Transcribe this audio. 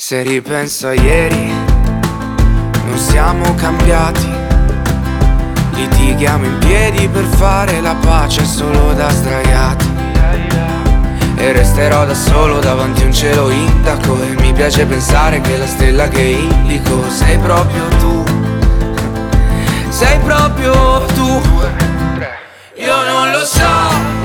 Se ripenso a ieri, non siamo cambiati. Litighiamo in piedi per fare la pace solo da sdraiati. E resterò da solo davanti a un cielo indaco. E mi piace pensare che la stella che indico sei proprio tu. Sei proprio tu. Io non lo so